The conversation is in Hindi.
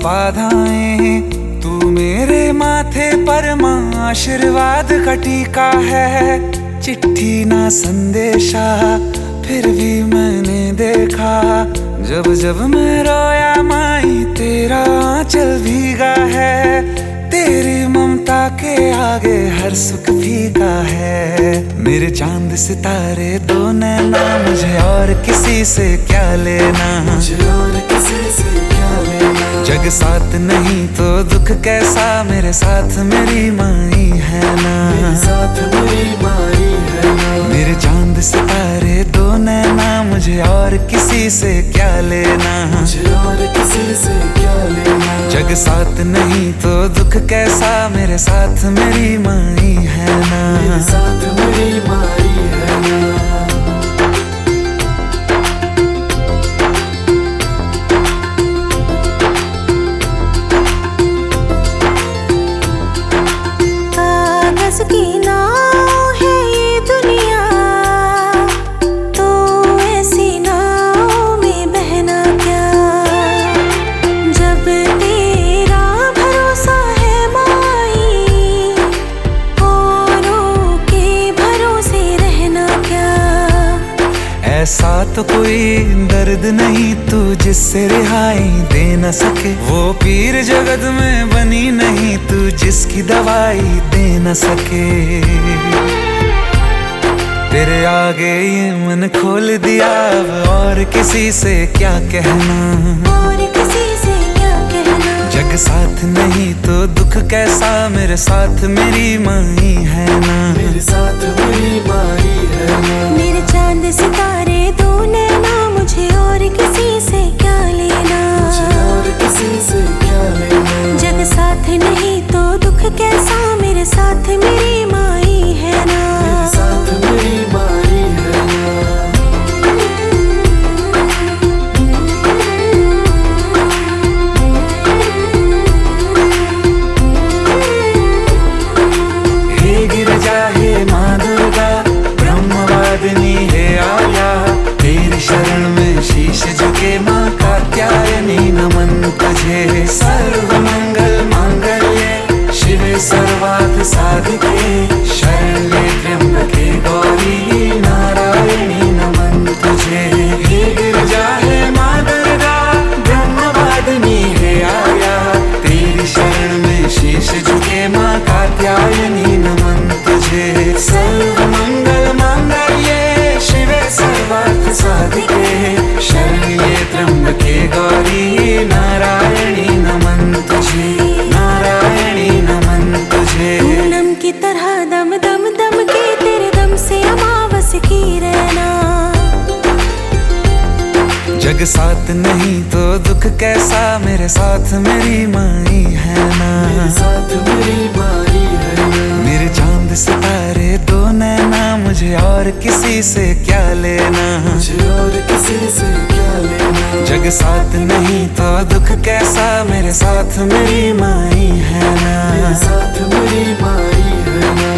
बाधाएं, तू मेरे माथे पर माँ आशीर्वाद का टीका है। चिट्ठी ना संदेशा फिर भी मैंने देखा, जब जब मैं रोया माई तेरा आंचल भीगा है। तेरी ममता के आगे हर सुख फीका है। मेरे चांद सितारे दो नैना, मुझे और किसी से क्या लेना, मुझे और किसी से क्या लेना। जग साथ नहीं तो दुख कैसा, मेरे साथ मेरी माई है ना, मेरे साथ मेरी माई है ना। मेरे चांद सितारे दो नैना, मुझे और किसी से क्या लेना, मुझे और किसी से क्या लेना। जग साथ नहीं तो दुख कैसा, मेरे साथ मेरी माई है ना, मेरे साथ मेरी माई है ना। कागज की नाव है ये दुनिया, तो ऐसी नाव में बहना क्या। जब तेरा भरोसा है माई, औरों के भरोसे रहना क्या। ऐसा तो कोई दर्द नहीं तू जिससे रिहाई दे न सके, वो पीर जगत में बनी नहीं तू जिसकी दवाई दे न सके। तेरे आगे ये मन खोल दिया, अब और किसी से क्या कहना, और किसी से क्या कहना। जग साथ नहीं तो दुख कैसा, मेरे साथ मेरी माई है ना, मेरे साथ मेरी माई है ना। मेरे चांद सितारे दो नैना, मुझे और किसी से क्या लेना, मुझे और किसी से क्या लेना। जग साथ नहीं तो दुख कैसा, मेरे साथ मेरी माई है ना, मेरे साथ मेरी माई है ना। हे गिरजा हे माँ दुर्गा, ब्रह्मवादिनी हे आया, तेरी शरण में शीश झुके माँ कात्यायनी नमन तुझे। सर्व मंगल मांगल्ये शिवे सर्वार्थ साधिके, शरण्ये त्र्यंबके गौरी नारायणी नमन तुझे। हे गिरजा हे माँ दुर्गा, ब्रह्मवादिनी हे आया, तेरी शरण में शीश झुके माँ कात्यायनी नमन तुझे। सर्व मंगल मांगल्ये शिवे सर्वार्थ साधिके, शरण्ये त्र्यंबके गौरी नारायणी नमन तुझे, नारायणी नमन तुझे। पूनम की तरह दम दम दम के, तेरे दम से अमावस की रहना। जग साथ नहीं तो दुख कैसा, मेरे साथ मेरी माई है ना, मेरे साथ मेरी माई है ना। मेरे चांद सितारे दो नैना, मुझे और किसी से क्या लेना, मुझे और किसी से क्या लेना। जग साथ नहीं तो दुख कैसा, मेरे साथ मेरी माई है ना, मेरे साथ मेरी माई है ना।